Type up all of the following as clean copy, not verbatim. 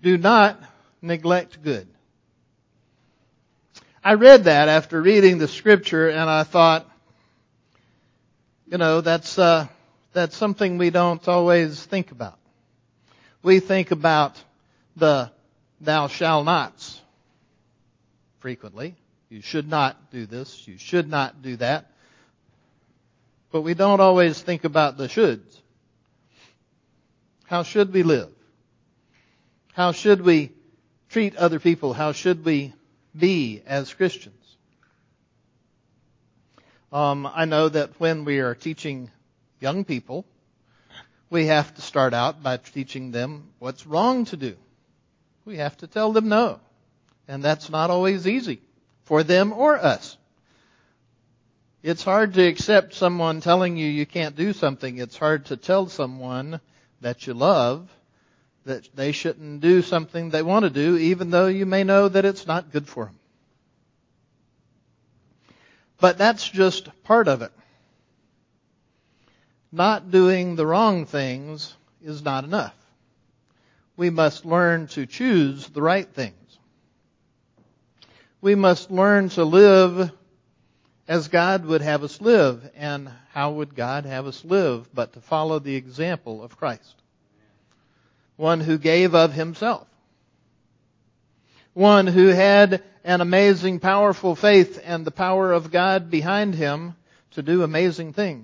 Do not neglect good. I read that after reading the scripture, and I thought, that's something we don't always think about. We think about the thou shalt nots frequently. You should not do this. You should not do that. But we don't always think about the shoulds. How should we live? How should we treat other people? How should we be as Christians? I know that when we are teaching young people, we have to start out by teaching them what's wrong to do. We have to tell them no. And that's not always easy for them or us. It's hard to accept someone telling you can't do something. It's hard to tell someone that you love that they shouldn't do something they want to do, even though you may know that it's not good for them. But that's just part of it. Not doing the wrong things is not enough. We must learn to choose the right things. We must learn to live as God would have us live. And how would God have us live but to follow the example of Christ? One who gave of himself. One who had an amazing, powerful faith and the power of God behind him to do amazing things.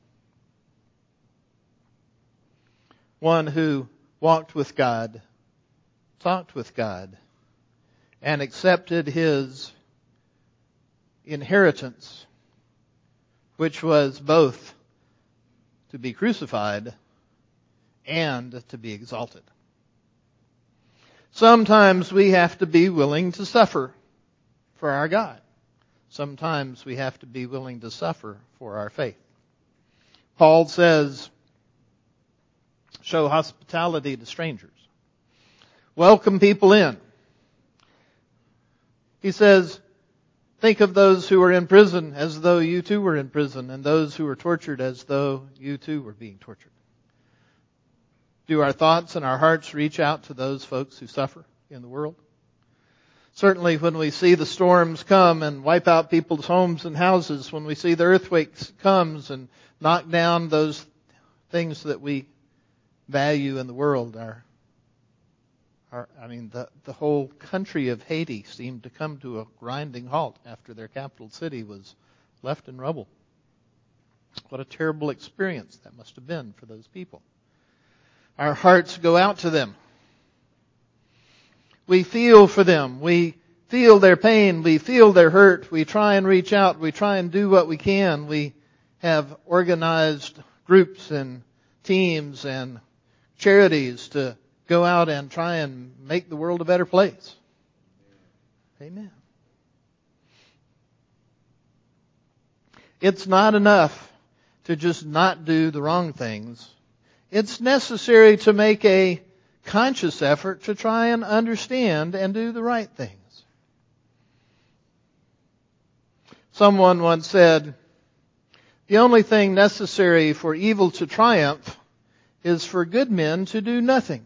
One who walked with God, talked with God, and accepted his inheritance, which was both to be crucified and to be exalted. Sometimes we have to be willing to suffer for our God. Sometimes we have to be willing to suffer for our faith. Paul says, show hospitality to strangers. Welcome people in. He says, think of those who are in prison as though you too were in prison, and those who are tortured as though you too were being tortured. Do our thoughts and our hearts reach out to those folks who suffer in the world? Certainly when we see the storms come and wipe out people's homes and houses, when we see the earthquakes comes and knock down those things that we value in the world, the whole country of Haiti seemed to come to a grinding halt after their capital city was left in rubble. What a terrible experience that must have been for those people. Our hearts go out to them. We feel for them. We feel their pain. We feel their hurt. We try and reach out. We try and do what we can. We have organized groups and teams and charities to go out and try and make the world a better place. Amen. It's not enough to just not do the wrong things. It's necessary to make a conscious effort to try and understand and do the right things. Someone once said, the only thing necessary for evil to triumph is for good men to do nothing.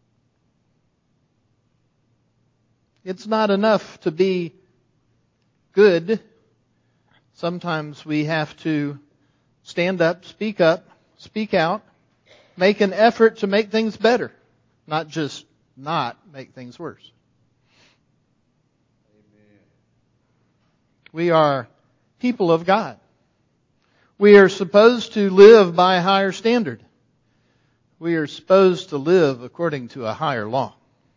It's not enough to be good. Sometimes we have to stand up, speak out, make an effort to make things better, not just not make things worse. Amen. We are people of God. We are supposed to live by a higher standard. We are supposed to live according to a higher law.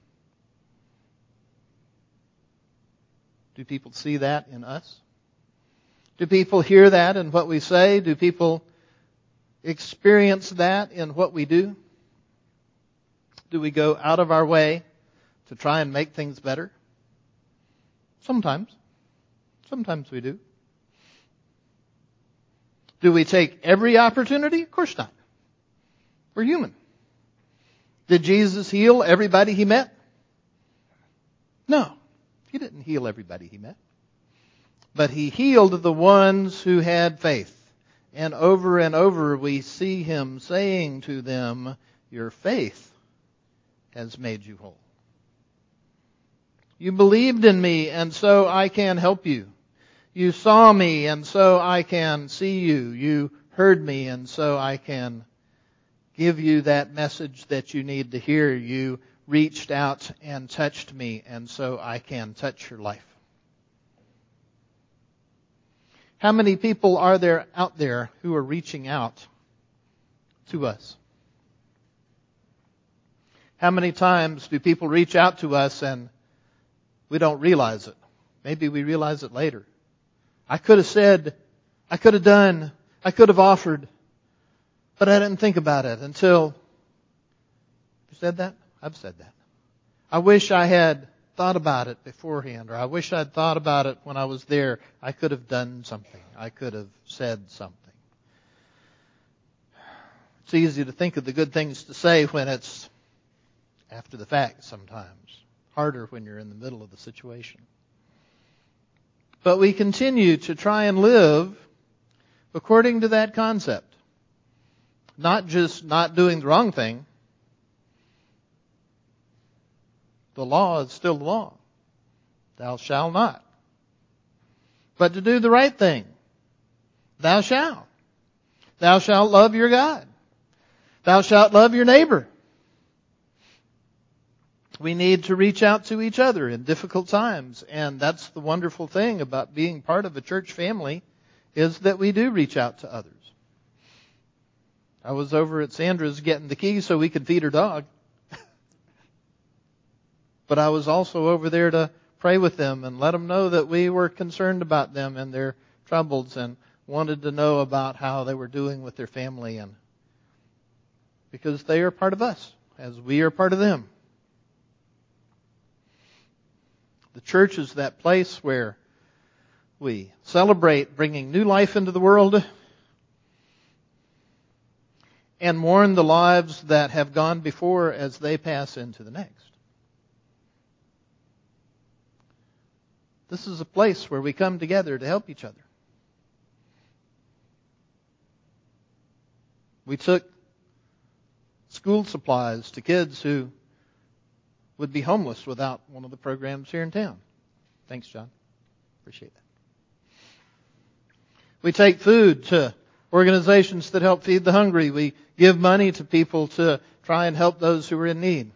Do people see that in us? Do people hear that in what we say? Do people experience that in what we do? Do we go out of our way to try and make things better? Sometimes. Sometimes we do. Do we take every opportunity? Of course not. We're human. Did Jesus heal everybody he met? No. He didn't heal everybody he met. But he healed the ones who had faith. And over we see him saying to them, your faith has made you whole. You believed in me, and so I can help you. You saw me, and so I can see you. You heard me, and so I can give you that message that you need to hear. You reached out and touched me, and so I can touch your life. How many people are there out there who are reaching out to us? How many times do people reach out to us and we don't realize it? Maybe we realize it later. I could have said, I could have done, I could have offered, but I didn't think about it until... You said that? I've said that. I wish I had thought about it beforehand, or I wish I'd thought about it when I was there. I could have done something. I could have said something. It's easy to think of the good things to say when it's after the fact sometimes. Harder when you're in the middle of the situation. But we continue to try and live according to that concept. Not just not doing the wrong thing. The law is still the law. Thou shalt not. But to do the right thing. Thou shalt. Thou shalt love your God. Thou shalt love your neighbor. We need to reach out to each other in difficult times. And that's the wonderful thing about being part of a church family, is that we do reach out to others. I was over at Sandra's getting the keys so we could feed her dog. But I was also over there to pray with them and let them know that we were concerned about them and their troubles and wanted to know about how they were doing with their family, and because they are part of us as we are part of them. The church is that place where we celebrate bringing new life into the world and mourn the lives that have gone before as they pass into the next. This is a place where we come together to help each other. We took school supplies to kids who would be homeless without one of the programs here in town. Thanks, John. Appreciate that. We take food to organizations that help feed the hungry. We give money to people to try and help those who are in need.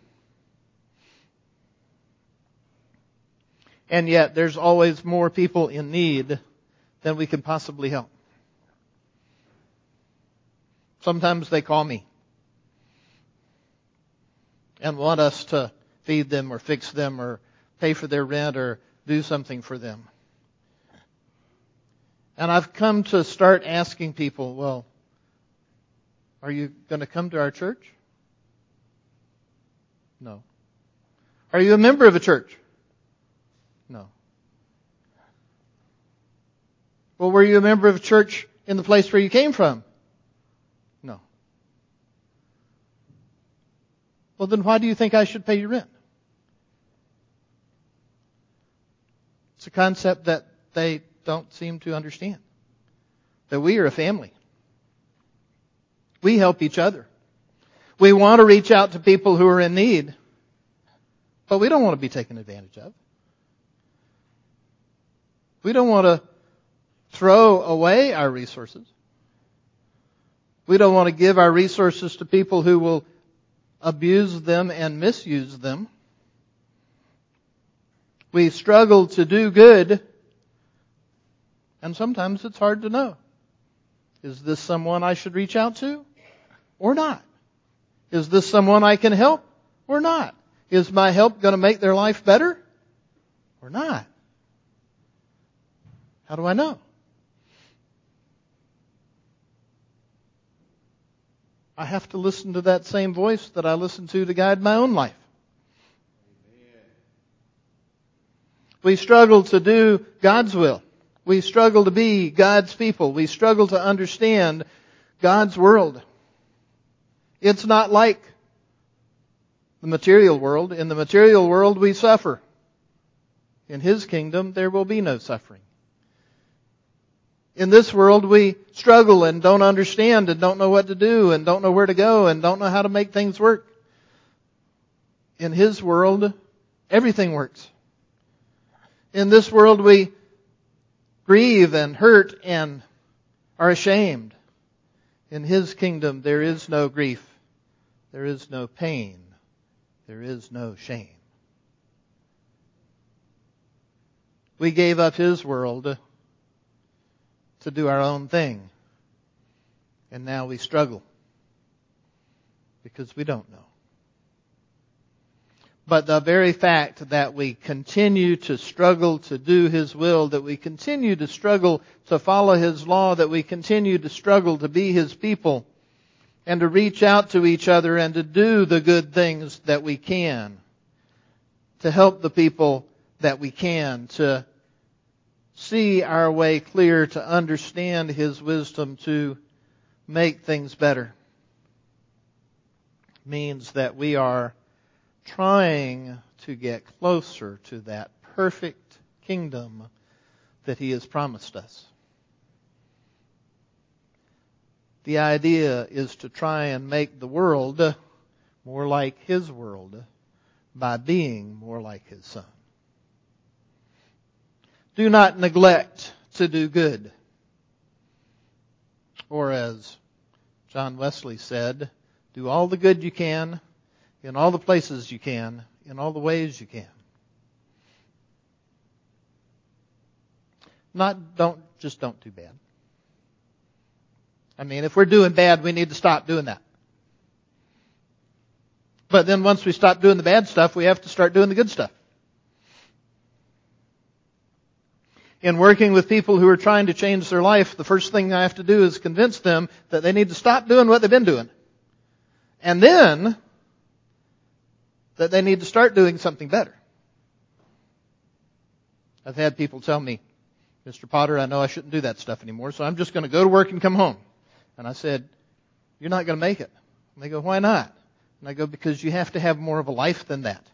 And yet, there's always more people in need than we can possibly help. Sometimes they call me and want us to feed them or fix them or pay for their rent or do something for them. And I've come to start asking people, well, are you going to come to our church? No. Are you a member of a church? No. Well, were you a member of a church in the place where you came from? No. Well, then why do you think I should pay your rent? It's a concept that they don't seem to understand. That we are a family. We help each other. We want to reach out to people who are in need, but we don't want to be taken advantage of. We don't want to throw away our resources. We don't want to give our resources to people who will abuse them and misuse them. We struggle to do good, and sometimes it's hard to know. Is this someone I should reach out to or not? Is this someone I can help or not? Is my help going to make their life better or not? How do I know? I have to listen to that same voice that I listen to guide my own life. We struggle to do God's will. We struggle to be God's people. We struggle to understand God's world. It's not like the material world. In the material world, we suffer. In His kingdom, there will be no suffering. In this world, we struggle and don't understand and don't know what to do and don't know where to go and don't know how to make things work. In His world, everything works. In this world we grieve and hurt and are ashamed. In His kingdom there is no grief, there is no pain, there is no shame. We gave up His world to do our own thing. And now we struggle because we don't know. But the very fact that we continue to struggle to do His will, that we continue to struggle to follow His law, that we continue to struggle to be His people, and to reach out to each other and to do the good things that we can, to help the people that we can, to see our way clear, to understand His wisdom, to make things better, means that we are trying to get closer to that perfect kingdom that He has promised us. The idea is to try and make the world more like His world by being more like His Son. Do not neglect to do good. Or as John Wesley said, do all the good you can, in all the places you can, in all the ways you can. Just don't do bad. I mean, if we're doing bad, we need to stop doing that. But then once we stop doing the bad stuff, we have to start doing the good stuff. In working with people who are trying to change their life, the first thing I have to do is convince them that they need to stop doing what they've been doing. And then, that they need to start doing something better. I've had people tell me, Mr. Potter, I know I shouldn't do that stuff anymore, so I'm just going to go to work and come home. And I said, you're not going to make it. And they go, why not? And I go, because you have to have more of a life than that.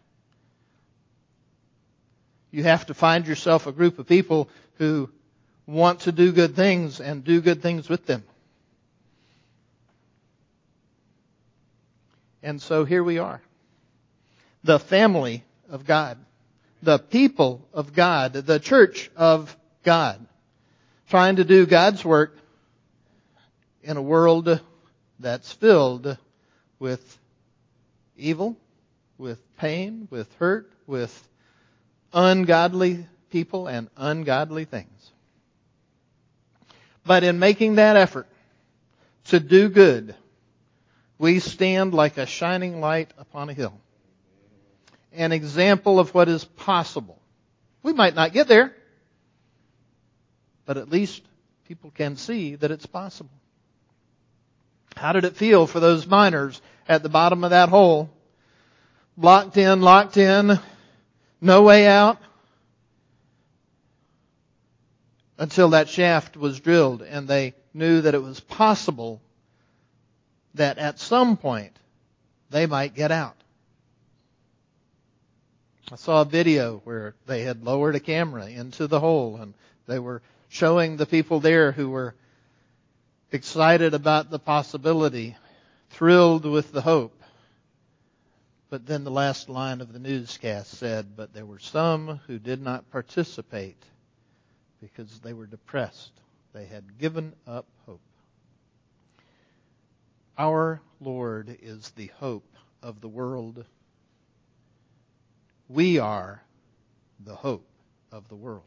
You have to find yourself a group of people who want to do good things and do good things with them. And so here we are. The family of God. The people of God. The church of God. Trying to do God's work in a world that's filled with evil, with pain, with hurt, with ungodly people and ungodly things. But in making that effort to do good, we stand like a shining light upon a hill. An example of what is possible. We might not get there, but at least people can see that it's possible. How did it feel for those miners at the bottom of that hole? Locked in, no way out, until that shaft was drilled and they knew that it was possible that at some point they might get out. I saw a video where they had lowered a camera into the hole and they were showing the people there who were excited about the possibility, thrilled with the hope. But then the last line of the newscast said, but there were some who did not participate because they were depressed. They had given up hope. Our Lord is the hope of the world. We are the hope of the world.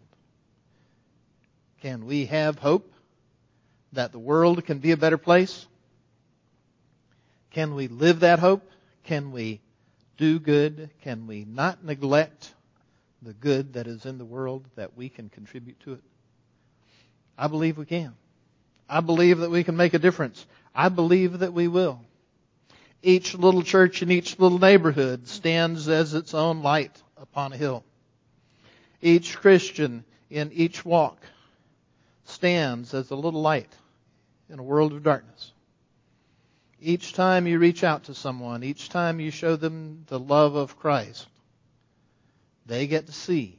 Can we have hope that the world can be a better place? Can we live that hope? Can we do good? Can we not neglect the good that is in the world that we can contribute to it? I believe we can. I believe that we can make a difference. I believe that we will. Each little church in each little neighborhood stands as its own light upon a hill. Each Christian in each walk stands as a little light in a world of darkness. Each time you reach out to someone, each time you show them the love of Christ, they get to see.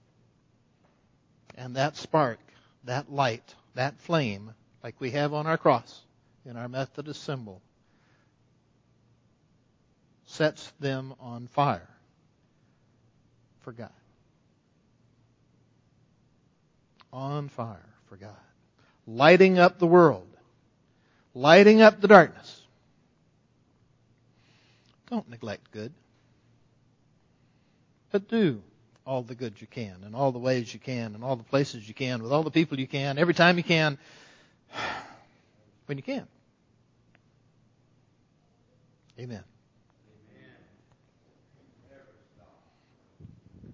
And that spark, that light, that flame, like we have on our cross in our Methodist symbol, sets them on fire for God. on fire for God, lighting up the world, lighting up the darkness. Don't neglect good, but do all the good you can, in all the ways you can, in all the places you can, with all the people you can, every time you can, when you can. Amen.